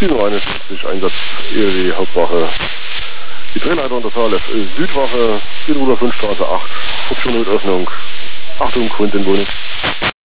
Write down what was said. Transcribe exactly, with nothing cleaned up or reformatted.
sieben Uhr einundfünfzig, Einsatz E L W Hauptwache. Die Drehleiter unter Zahl F Südwache, Südruder fünf Straße acht, Option mit Öffnung. Achtung, Quintenwohnung.